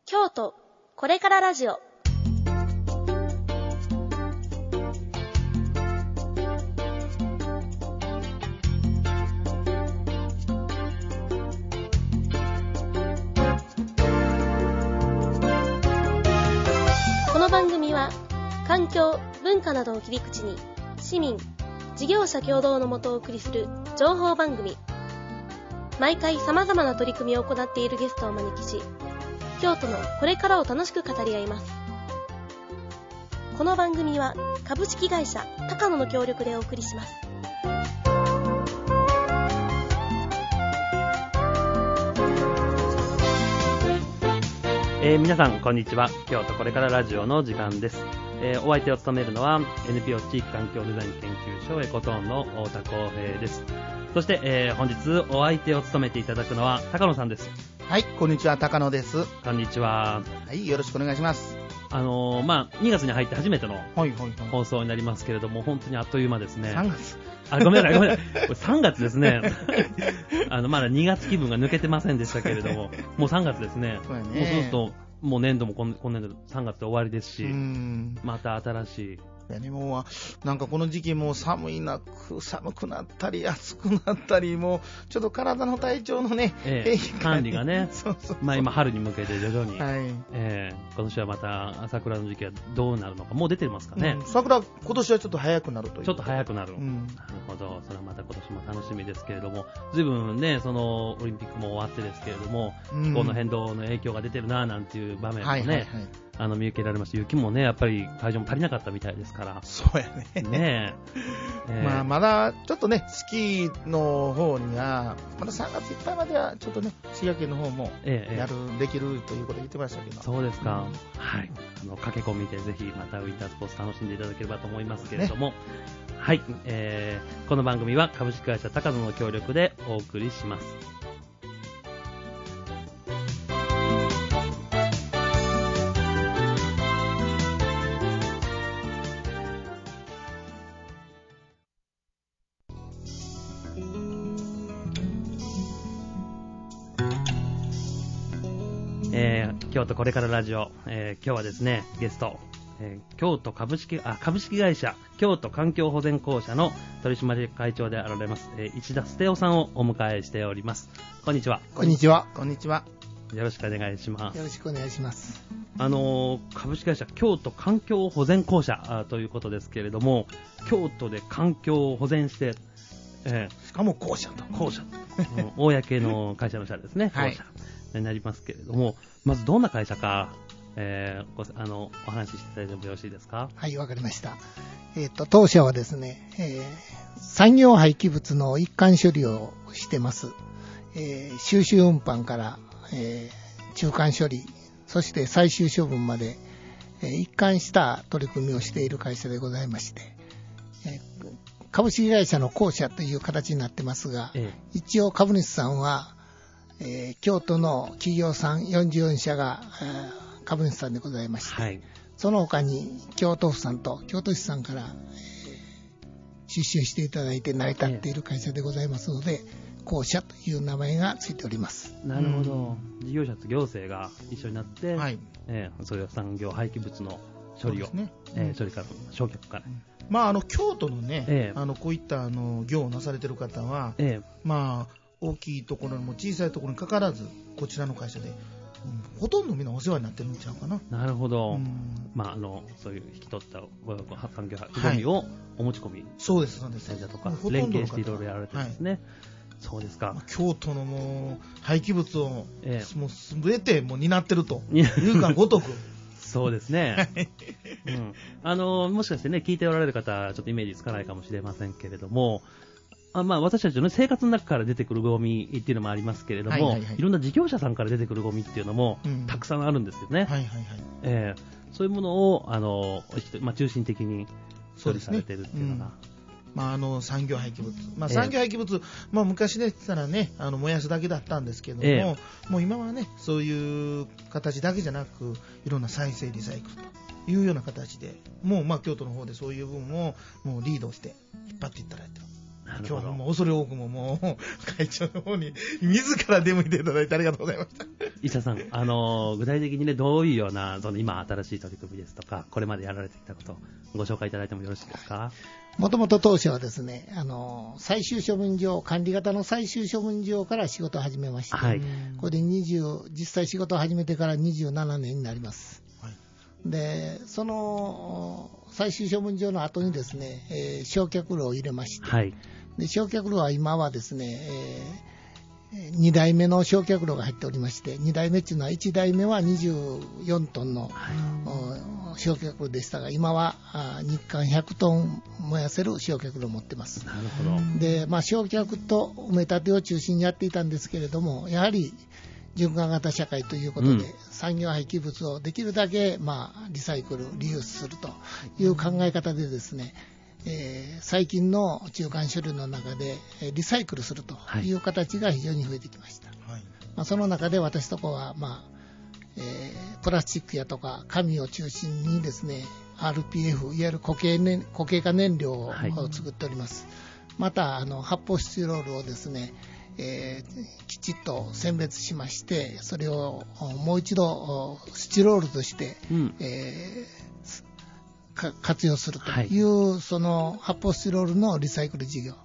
京都これからラジオ。この番組は環境・文化などを切り口に市民・事業者共同のもとお送りする情報番組。毎回様々な取り組みを行っているゲストをお招きし、京都のこれからを楽しく語り合います。この番組は株式会社高野の協力でお送りします。 皆さんこんにちは。京都これからラジオの時間です。お相手を務めるのは NPO 地域環境デザイン研究所エコトーンの太田光平です。そして、本日お相手を務めていただくのは高野さんです。 はい、こんにちは、高野です。 こんにちは。 はい、よろしくお願いします。 2月に入って初めての放送になりますけれども、本当にあっという間ですね。 3月。 ごめんなさい。これ3月ですね。まだ2月気分が抜けてませんでしたけれども、もう3月ですね。 そうやね。 もうそうすると、もう年度も今年度3月で終わりですし、また新しい。 もうなんかこの時期も寒くなったり暑くなったり、もうちょっと体の体調のね、 管理がね、 そう今春に向けて徐々に、 はい、 今年はまた桜の時期はどうなるのか、もう出てますかね。 桜今年はちょっと早くなるという。 ちょっと早くなる。なるほど。それはまた今年も楽しみですけれども、随分ね、そのオリンピックも終わってですけれども、気候の変動の影響が出てるななんていう場面もね、見受けられました。雪もね、やっぱり会場も足りなかったみたいですから。 そうやね。 ねまだちょっとね、スキーの方にはまだ3月いっぱいまではちょっとね、滋賀県の方もできるということを言ってましたけど。 そうですか。はい。駆け込みでぜひまたウィンタースポーツ楽しんでいただければと思いますけれども、はい。この番組は株式会社高野の協力でお送りします。京都これからラジオ、今日はですね、ゲスト、京都株式会社京都環境保全公社の取締役会長であられます、石田捨夫さんをお迎えしております。こんにちは。 こんにちは。こんにちは。 よろしくお願いします。 よろしくお願いします。 株式会社京都環境保全公社ということですけれども、京都で環境を保全して、 しかも公社、 公の会社の社ですね。公社になりますけれども、まずどんな会社か、お話ししていただいてもよろしいですか。 はい、わかりました。当社はですね、産業廃棄物の一貫処理をしてます。収集運搬から、中間処理、そして最終処分まで、一貫した取り組みをしている会社でございまして、株式会社の公社という形になってますが、一応株主さんは、京都の企業さん44社が、株主さんでございまして、その他に京都府さんと京都市さんから、出資していただいて成り立っている会社でございますので、公社という名前がついております。 なるほど。事業者と行政が一緒になって、そういう産業廃棄物の処理を、処理から焼却から、 京都のね、こういった業をなされている方は、大きいところも小さいところにかかわらずこちらの会社で、ほとんどみんなお世話になってるんちゃうかな。 なるほど。そういう引き取った産業ゴミをお持ち込み、 そうですそうです。 とか連携していろいろやられてるんですね。そうですか。 京都のもう廃棄物を、もう全てもう担ってるというかごとく。 そうですね。もしかしてね、聞いておられる方ちょっとイメージつかないかもしれませんけれども、私たちの生活の中から出てくるゴミっていうのもありますけれども、いろんな事業者さんから出てくるゴミっていうのもたくさんあるんですよね。そういうものを中心的に処理されてるっていうのが、 産業廃棄物、産業廃棄物、昔でしたらね、燃やすだけだったんですけども、もう今はね、そういう形だけじゃなく、いろんな再生リサイクルというような形で、もう京都の方でそういう部分をもうリードして引っ張っていったられてる。 今日はもう恐れ多くももう会長の方に自ら出向いていただいてありがとうございました。 石田さん、具体的にね、どういうような、今新しい取り組みですとか、これまでやられてきたことをご紹介いただいてもよろしいですか？ もともと当初はですね、最終処分場、管理型の最終処分場から仕事を始めまして、はい、これで実際仕事を始めてから27年になります。はい、で、その最終処分場の後にですね、焼却炉を入れまして、はい、で焼却炉は今はですね、2台目の焼却炉が入っておりまして、2台目っていうのは1台目は24トンの、焼却炉でしたが、今は日間100トン燃やせる焼却炉を持ってます。 なるほど。 で、焼却と埋め立てを中心にやっていたんですけれども、やはり循環型社会ということで、産業廃棄物をできるだけ、リサイクル、リユースするという考え方でですね、最近の中間処理の中でリサイクルするという形が非常に増えてきました。はい、その中で私とこは、プラスチックやとか紙を中心にですね、RPF、いわゆる固形化燃料を作っております。また発泡スチロールをですね、きちっと選別しまして、それをもう一度スチロールとして、活用するという、はい、その発泡スチロールのリサイクル事業、はい、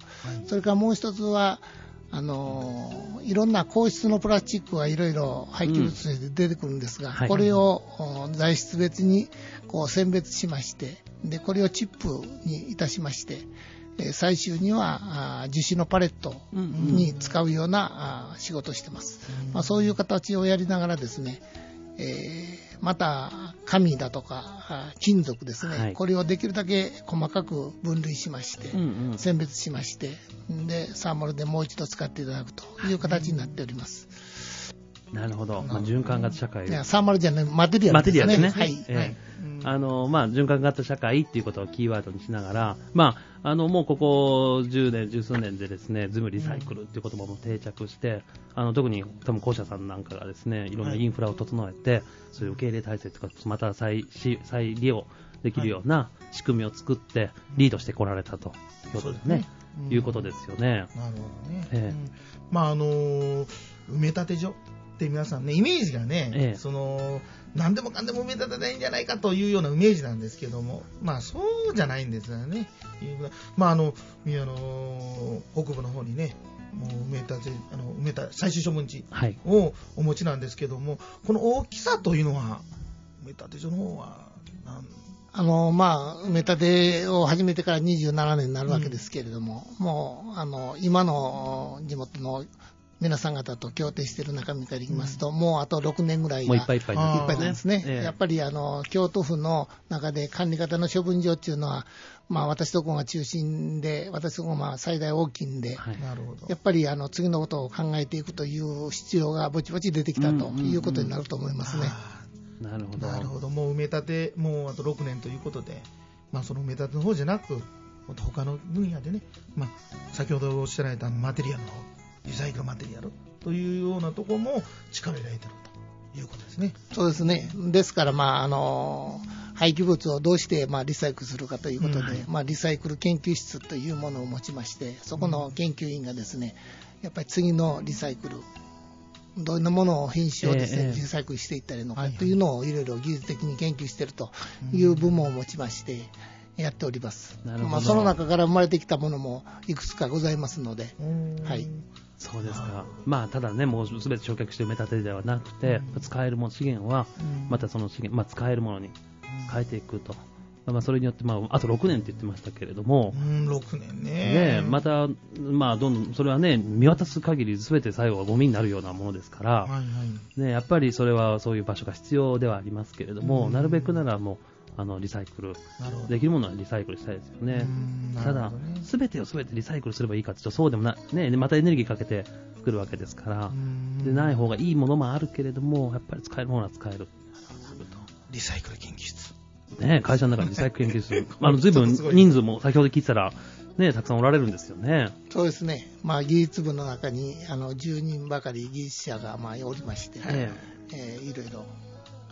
それからもう一つは、いろんな硬質のプラスチックがいろいろ廃棄物として出てくるんですが、はい、これを材質別に選別しまして、でこれをチップにいたしまして、最終には樹脂のパレットに使うような仕事をしています。そういう形をやりながらですね、また紙だとか金属ですね、はい、これをできるだけ細かく分類しまして、選別しまして、でサーマルでもう一度使っていただくという形になっております。 なるほど。循環型社会。 いや、サーマルじゃない、マテリアルですね。 マテリアルですね。はい。循環型社会っていうことをキーワードにしながら、もうここ10年、十数年でですね、ズームリサイクルっていう言葉も定着して、特に多分校舎さんなんかがですね、いろんなインフラを整えて、そういう受け入れ体制とか、また再利用できるような仕組みを作ってリードしてこられたということですね。いうことですよね。 なるほどね。埋め立て所って皆さんね、イメージがね、何でもかんでも埋め立てないんじゃないかというようなイメージなんですけども、そうじゃないんですよね。宮の北部の方にね、もう埋めた最終処分地をお持ちなんですけども、この大きさというのは埋め立て所の方は埋め立てを始めてから27年になるわけですけれども、もう今の地元の皆さん方と協定している中身からいきますと、もうあと6年ぐらいがいっぱいなんですね。やっぱり京都府の中で管理型の処分場っていうのは、私どこが中心で、私どこが最大大きいんで、やっぱり次のことを考えていくという必要がぼちぼち出てきたということになると思いますね。 なるほど。 なるほど。もう埋め立て、もうあと6年ということで、その埋め立ての方じゃなく、他の分野でね、先ほどおっしゃられたマテリアルの方、リサイクルマテリアルというようなところも力を入れているということですね。 そうですね。ですから、廃棄物をどうしてリサイクルするかということで、リサイクル研究室というものを持ちまして、そこの研究員がですね、やっぱり次のリサイクル、どんなものを品種をですね、リサイクルしていったらいいのかというのをいろいろ技術的に研究しているという部門を持ちましてやっております。その中から生まれてきたものもいくつかございますので、はい。 そうですか。ただね、もうすべて焼却して埋め立てではなくて、使えるもの、資源はまたその資源、使えるものに変えていくと。それによって、あと6年って言ってましたけれども、 6年ね。 また、どんどん、それはね、見渡す限り全て最後はゴミになるようなものですから、やっぱりそれはそういう場所が必要ではありますけれども、なるべくならもう、リサイクル、できるものはリサイクルしたいですよね。ただ、全てを全てリサイクルすればいいかって言うと、そうでもない、ね、またエネルギーかけて作るわけですから、でない方がいいものもあるけれども、やっぱり使えるものは使える。 リサイクル研究室。 会社の中にリサイクル研究室、随分人数も先ほど聞いたら、たくさんおられるんですよね。 そうですね。技術部の中に10人ばかり技術者がおりまして、いろいろ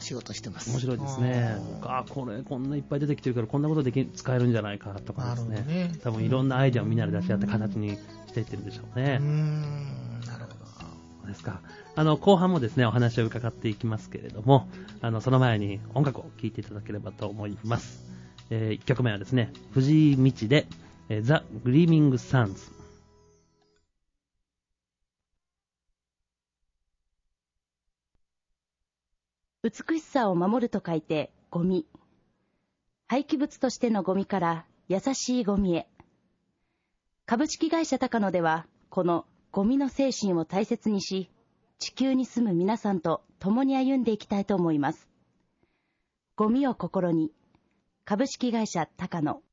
仕事してます。 面白いですね。これこんないっぱい出てきてるからこんなこと使えるんじゃないかとかですね。多分いろんなアイデアをみんなで出し合って形にしていってるんでしょうね。 なるほど。 そうですか。後半もですね、お話を伺っていきますけれども、その前に音楽を聴いていただければと思います。1曲目はですね、藤井道で、The Gleaming Suns。 美しさを守ると書いてゴミ。廃棄物としてのゴミから優しいゴミへ。株式会社高野ではこのゴミの精神を大切にし、地球に住む皆さんと共に歩んでいきたいと思います。ゴミを心に。株式会社高野。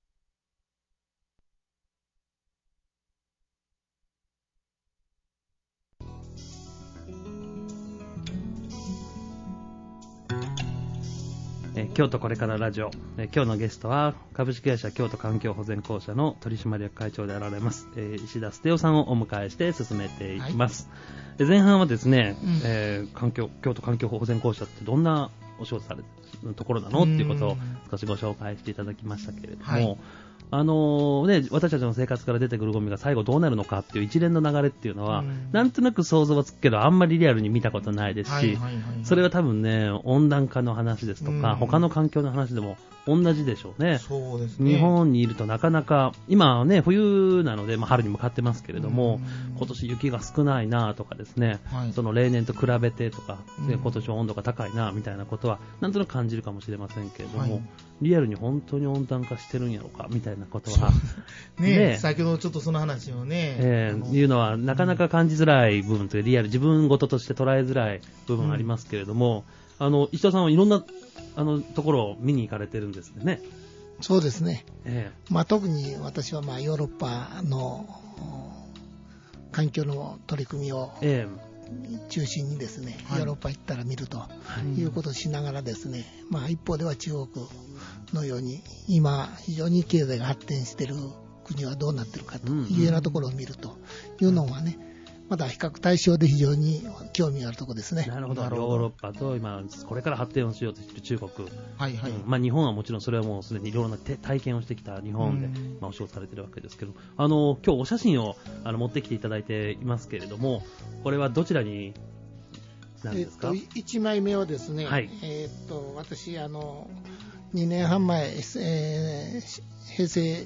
京都これからラジオ、今日のゲストは株式会社京都環境保全公社の取締役会長であられます、石田捨夫さんをお迎えして進めていきます、はい、前半はですね、京都環境保全公社ってどんなお仕事されるところなのっていうことを少しご紹介していただきましたけれども、はい私たちの生活から出てくるゴミが最後どうなるのかっていう一連の流れっていうのは、なんとなく想像はつくけどあんまりリアルに見たことないですし、それは多分ね、温暖化の話ですとか、他の環境の話でも同じでしょうね。 そうですね。 日本にいるとなかなか、今はね、冬なので、春に向かってますけれども、今年雪が少ないなとかですね、その例年と比べてとか、今年は温度が高いなみたいなことは、なんとなく感じるかもしれませんけれども、リアルに本当に温暖化してるんやろかみたいなことはね、先ほどちょっとその話をね、 いうのはなかなか感じづらい部分というリアル自分事として捉えづらい部分ありますけれども、石田さんはいろんなところを見に行かれてるんですね。 そうですね、特に私はヨーロッパの環境の取り組みを、中心にですね、ヨーロッパ行ったら見るということをしながらですね、一方では中国のように今非常に経済が発展している国はどうなっているかというようなところを見るというのはね、まだ比較対象で非常に興味があるところですね。 なるほど。ヨーロッパと今これから発展をしようとしている中国、日本はもちろんそれはもうすでにいろいろな体験をしてきた日本で、お仕事されているわけですけど、今日お写真を持ってきていただいていますけれども、これはどちらになんですか ？1枚目はですね、私2年半前、平成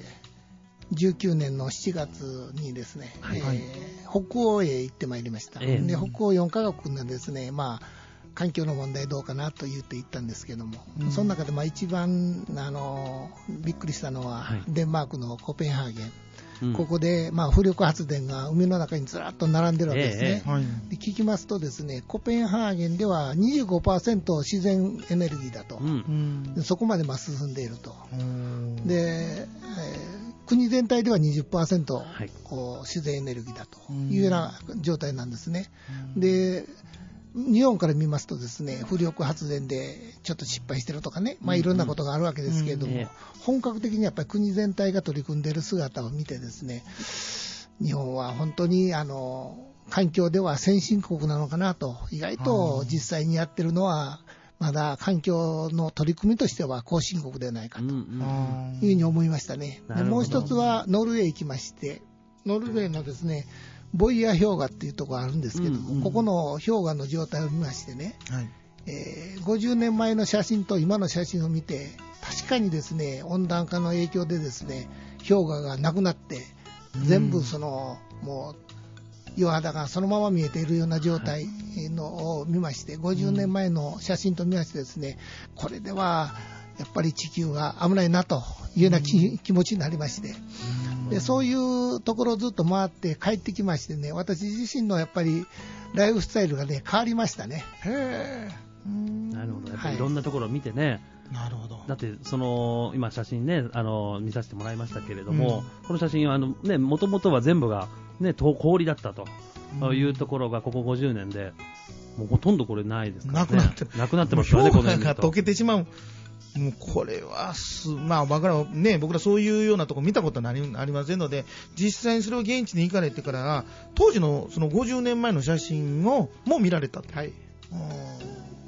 19年の7月にですね、北欧へ行ってまいりました。で北欧4カ国のですね、環境の問題どうかなと言って行ったんですけども、その中で一番びっくりしたのは、デンマークのコペンハーゲン。ここで、風力発電が海の中にずらっと並んでるわけですね。で聞きますとですね、コペンハーゲンでは 25% 自然エネルギーだと、でそこまで進んでいると。で、国全体では 20% 自然エネルギーだというような状態なんですね。で日本から見ますとですね、風力発電でちょっと失敗してるとかね、いろんなことがあるわけですけれども、本格的にやっぱり国全体が取り組んでいる姿を見てですね、日本は本当に環境では先進国なのかなと、意外と実際にやってるのはまだ環境の取り組みとしては後進国ではないかというふうに思いましたね。でもう一つはノルウェー行きまして、ノルウェーのですね、ボイヤ氷河っていうところがあるんですけども、ここの氷河の状態を見ましてね、50年前の写真と今の写真を見て、確かにですね、温暖化の影響でですね、氷河がなくなって、全部もう岩肌がそのまま見えているような状態のを見まして、50年前の写真と見ましてですね、これではやっぱり地球が危ないなというような気持ちになりまして、でそういうところをずっと回って帰ってきましてね、私自身のやっぱりライフスタイルがね変わりましたね。 なるほど。やっぱりいろんなところを見てね。 なるほど。 だって今写真ね見させてもらいましたけれども、この写真はもともとは全部がね氷だったというところがここ50年でもうほとんりないですからね。なくなってますからね。 氷河が溶けてしまう。もうこれは僕らそういうようなところ見たことありませんので、実際にそれを現地に行かれてから当時のその50年前の写真をも見られたと。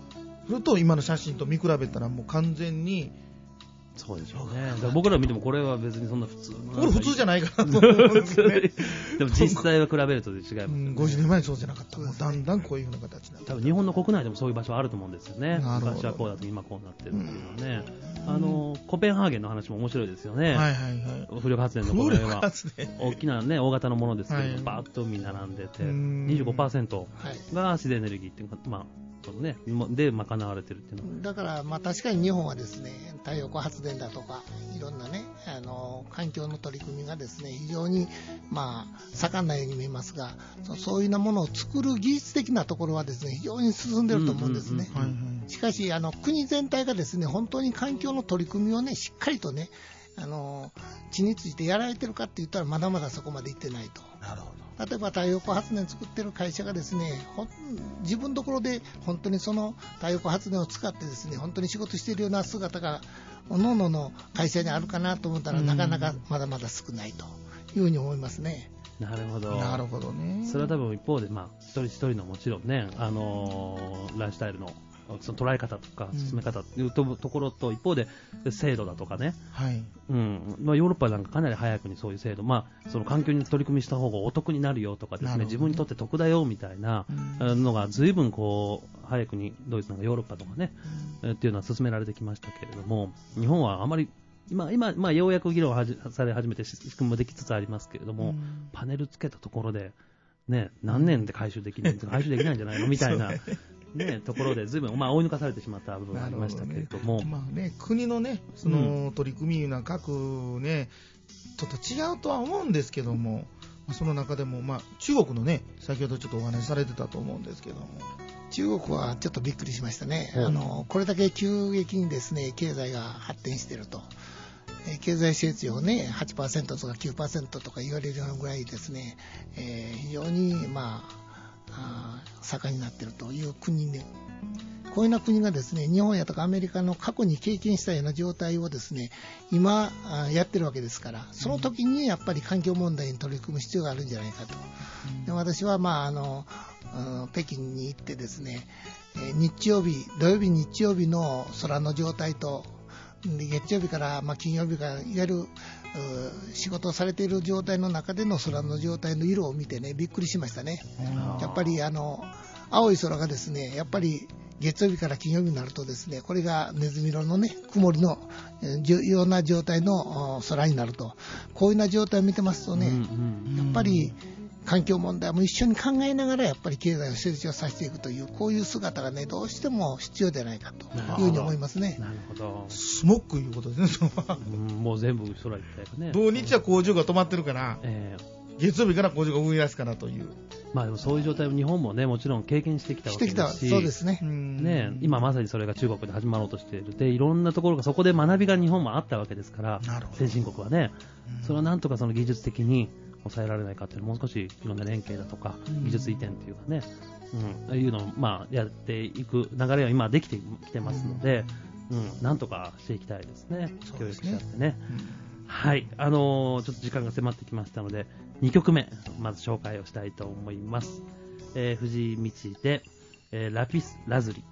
それと今の写真と見比べたらもう完全にそうでしょうね。だから僕ら見てもこれは別にそんな普通の。 俺普通じゃないかなと思うんですね。 でも実際は比べると違いますよね。 50年前そうじゃなかった。もうだんだんこういう風な形になって。 多分日本の国内でもそういう場所はあると思うんですよね。 なるほど。 昔はこうだと今こうなってるっていうのはね。コペンハーゲンの話も面白いですよね。 はいはいはい。 風力発電のこれは大きなね、大型のものですけど、はい、バーッと海に並んでて、25% が自然エネルギーっていうか、まあ、ね、で賄われてるっていうのだから、まあ、確かに日本はですね、太陽光発電だとかいろんなね環境の取り組みがですね非常に、まあ、盛んなように見えますが、そういうようなものを作る技術的なところはですね非常に進んでいると思うんですね。しかし国全体がですね本当に環境の取り組みをねしっかりとね地についてやられてるかって言ったらまだまだそこまでいってないと。 なるほど。 例えば太陽光発電作ってる会社がですね自分のところで本当にその太陽光発電を使ってですね本当に仕事しているような姿が各々の会社にあるかなと思ったらなかなかまだまだ少ないというふうに思いますね。 なるほど。 なるほどね。 それは多分一方で、まあ、一人一人のもちろんね、ライフスタイルのその捉え方とか進め方というところと一方で制度だとかね、 はいまあ、ヨーロッパなんかかなり早くにそういう制度、まあ、その環境に取り組みした方がお得になるよとかですね、自分にとって得だよみたいなのが随分こう早くにドイツなんかヨーロッパとかね、っていうのは進められてきましたけれども、日本はあまり今、まあ、ようやく議論され始めて仕組みもできつつありますけれども、パネルつけたところで、ね、何年で回収できないんじゃないのみたいな。ね、ところでずいぶん、まあ、追い抜かされてしまった部分がありましたけれども、 まあね、国のねその取り組みな各ねちょっと違うとは思うんですけども、その中でも、まあ、中国のね先ほどちょっとお話しされてたと思うんですけども、 中国はちょっとびっくりしましたね。これだけ急激にですね経済が発展していると。経済成長をね 8% とか 9% とか言われるようなぐらいですね、非常にまあ盛んになっているという国で、こういうような国がですね日本やとかアメリカの過去に経験したような状態をですね今やってるわけですから、その時にやっぱり環境問題に取り組む必要があるんじゃないかと。で私は、まあ北京に行ってですね土曜日日曜日の空の状態と月曜日から、金曜日からいわゆる仕事をされている状態の中での空の状態の色を見てねびっくりしましたね。やっぱり青い空がですねやっぱり月曜日から金曜日になるとですねこれがネズミ色のね曇りのような状態の空になると、こういうような状態を見てますとね、やっぱり環境問題も一緒に考えながらやっぱり経済を成長させていくというこういう姿がねどうしても必要ではないかというふうに思いますね。 なるほど。 スモックいうことですね。 もう全部空行ったよね。 土日は工場が止まってるから、月曜日から工場が動き出すからという。 まあでもそういう状態を日本もねもちろん経験してきたわけですし、 そうですね。 ね今まさにそれが中国で始まろうとしているで、いろんなところがそこで学びが日本もあったわけですから、先進国はね、それをなんとかその技術的に抑えられないかっていうのをもう少しいろんな連携だとか技術移転というかね、いうのをまあやっていく流れは今できてきてますので、なんとかしていきたいですね。協力し合ってね。はい、ちょっと時間が迫ってきましたので2曲目まず紹介をしたいと思います。藤井道で、ラピスラズリ。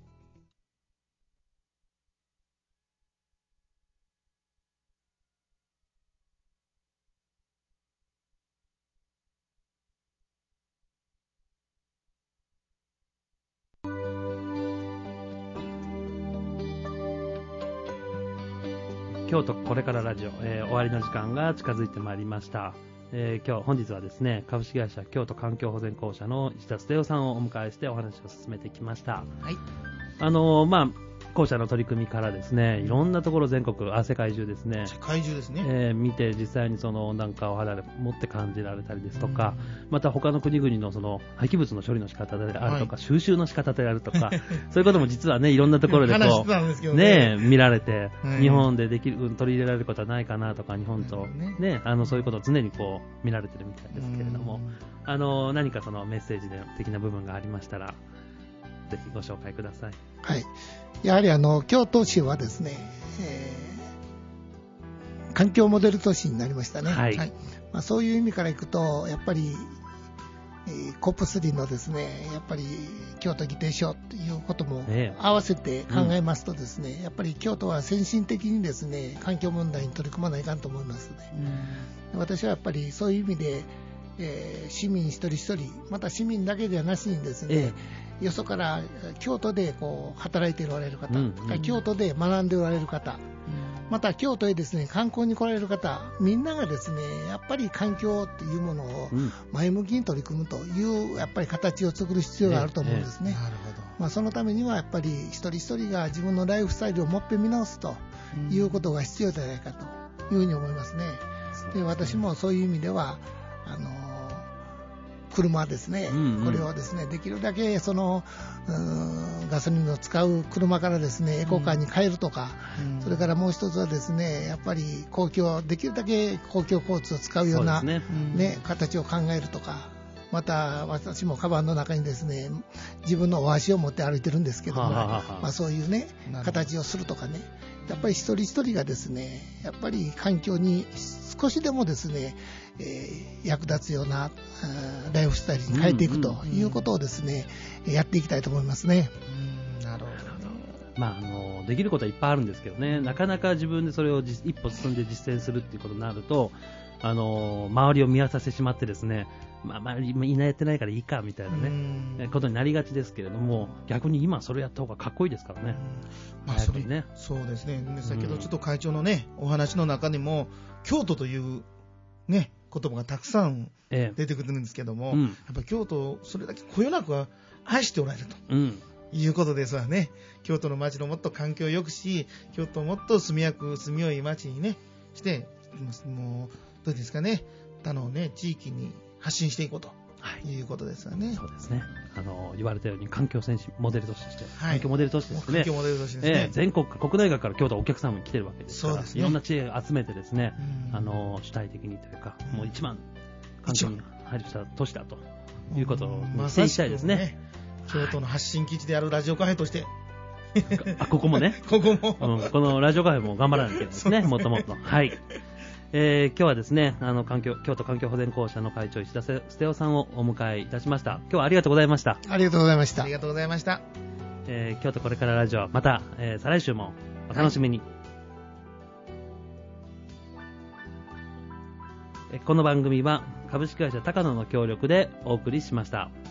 京都これからラジオ、終わりの時間が近づいてまいりました。本日はですね株式会社京都環境保全公社の石田捨夫さんをお迎えしてお話を進めてきました。 はい。 まあ公社の取り組みからですねいろんなところ世界中ですね、見て実際にその温暖化を肌で持って感じられたりですとか、また他の国々のその廃棄物の処理の仕方であるとか、収集の仕方であるとかそういうことも実はねいろんなところでこうね見られて、日本でできる取り入れられることはないかなとか、日本とねそういうことを常にこう見られてるみたいですけれども、何かそのメッセージ的な部分がありましたらぜひご紹介ください。 はい。やはり京都市はですね、環境モデル都市になりましたね。はい。そういう意味からいくとやっぱりコップ3のですね、やっぱり京都議定書ということも合わせて考えますとですね、やっぱり京都は先進的にですね、環境問題に取り組まないかんと思いますね。私はやっぱりそういう意味で、市民一人一人、また市民だけではなしにですね、よそから京都でこう働いておられる方、京都で学んでおられる方、また京都へですね観光に来られる方、みんながですねやっぱり環境というものを前向きに取り組むというやっぱり形を作る必要があると思うんですね。 なるほど。 そのためにはやっぱり一人一人が自分のライフスタイルをもっぺん見直すということが必要じゃないかというふうに思いますね。で、私もそういう意味では車ですね、これをですねできるだけそのガソリンを使う車からですねエコカーに変えるとか、それからもう一つはですねやっぱりできるだけ公共交通を使うような形を考えるとか、また私もカバンの中にですね自分のお箸を持って歩いてるんですけども、そういうね形をするとかね、やっぱり一人一人がですねやっぱり環境に少しでもですね、役立つようなライフスタイルに変えていくということをですね、やっていきたいと思いますね。 なるほど。できることはいっぱいあるんですけどね、なかなか自分でそれを一歩進んで実践するっていうことになると、周りを見渡してしまってですね、みんなやってないからいいかみたいなね、ことになりがちですけれども、逆に今それやった方がかっこいいですからね。 そうですね。先ほどちょっと会長のね、お話の中にも京都というね言葉がたくさん出てくるんですけども、やっぱ京都をそれだけこよなくは愛しておられると、いうことですわね。京都の街のもっと環境を良くし、京都をもっと住みよい街にねしてもうどうですかね、他のね地域に発信していこうということですよね。 そうですね。言われたように環境先進モデル都市として、環境モデル都市ですね。 環境モデル都市ですね。 全国国内外から京都お客さんも来てるわけですから、いろんな知恵を集めてですね、主体的にというか、もう一番環境に配慮した都市だということをしていきたいですね。 京都の発信基地であるラジオカフェとして。 ここもね。 ここも。 このラジオカフェも頑張らなきゃいけないですね。もっともっと。はい。今日はですね、京都環境保全公社の会長石田捨夫さんをお迎えいたしました。今日はありがとうございました。 ありがとうございました。 ありがとうございました。 京都これからラジオ、また、再来週もお楽しみに。この番組は株式会社高野の協力でお送りしました。